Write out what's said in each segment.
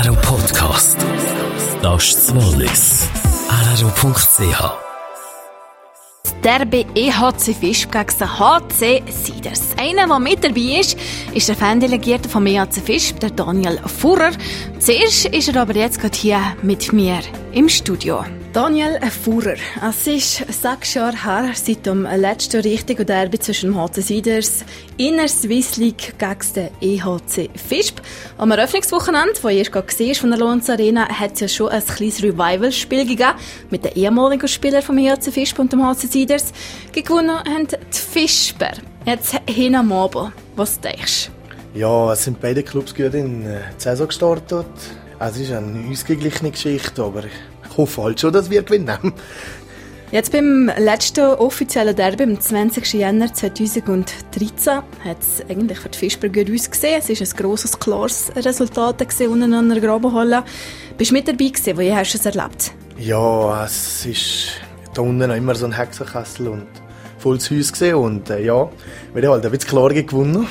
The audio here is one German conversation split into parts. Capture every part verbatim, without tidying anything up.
R R O Podcast. Das ist das Wallis. R R O Punkt C H. Derby E H C Visp gegen H C Siders. Einer, der mit dabei ist, ist der Fandelegierte vom E H C Visp, der Daniel Furrer. Zuerst ist er aber jetzt gerade hier mit mir im Studio. Daniel Furrer, es ist sechs Jahre her seit dem letzten richtigen Derby zwischen dem H C Siders in der Swiss League gegen den E H C Visp. Am Eröffnungswochenende, das erst gerade war von der Lonz Arena, hat es ja schon ein kleines Revival-Spiel gegeben mit den ehemaligen Spielern vom E H C Visp und dem H C Siders. Gewonnen haben die Visper. Jetzt hin am Abend. Was denkst du? Ja, es sind beide Clubs gut in die Saison gestartet. Es ist eine ausgeglichene Geschichte, aber ich hoffe halt schon, dass wir gewinnen. Jetzt beim letzten offiziellen Derby, am zwanzigsten Jänner zweitausenddreizehn, hat es eigentlich für die Visper gut ausgesehen. Es war ein grosses, klares Resultat unten an der Grabenhalle. Bist du mit dabei gewesen? Wie hast du es erlebt? Ja, es ist da unten noch immer so ein Hexenkessel und volles Haus gesehen. Und äh, ja, wir haben halt ein bisschen klar gewonnen.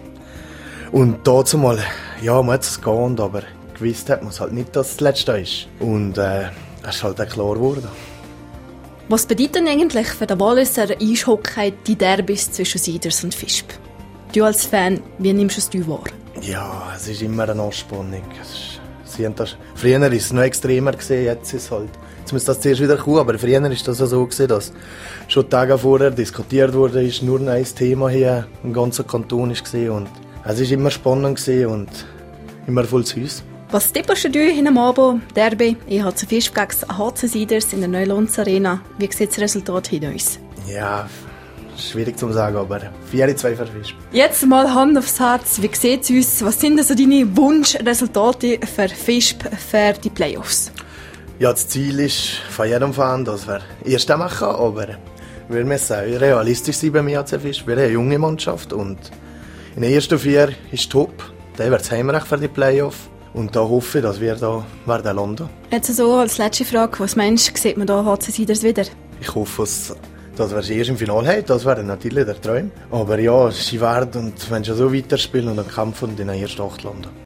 Und dazu mal, ja, man hat es geahnt, aber gewusst hat man es halt nicht, dass es das Letzte ist. Und äh, das ist halt auch klar geworden. Was bedeutet denn eigentlich für den Walliser Eishockey die Derbys zwischen Siders und Visp? Du als Fan, wie nimmst du es dir wahr? Ja, es ist immer eine Anspannung. Sie haben das, früher war es noch extremer gewesen, jetzt ist es halt, jetzt muss das zuerst wieder kommen, aber früher war das so gewesen, dass schon Tage vorher diskutiert wurde, ist nur ein Thema hier im ganzen Kanton war. Und es war immer spannend gewesen und immer volles Haus. Was tippst du hin am Abend? Derby, E H C Visp gegen H C Siders in der Neulonz Arena. Wie sieht das Resultat hin aus? Ja, schwierig zu sagen, aber vier zwei für Visp. Jetzt mal Hand aufs Herz. Wie sieht es aus? Was sind also deine Wunschresultate für Visp für die Playoffs? Ja, das Ziel ist von jedem Fan, dass wir Erste machen, aber wir müssen auch realistisch sein beim E H C Visp. Wir haben eine junge Mannschaft und in den ersten vier ist top. Dann wird es Heimrecht für die Playoffs. Und da hoffe ich, dass wir da werden landen. Jetzt so als letzte Frage, was meinst du, sieht man da H C Siders wieder? Ich hoffe, dass wir es erst im Finale haben. Das wäre natürlich der Traum. Aber ja, sie werden und wenn sie so weiterspielen und dann kämpfen und in den ersten acht landen.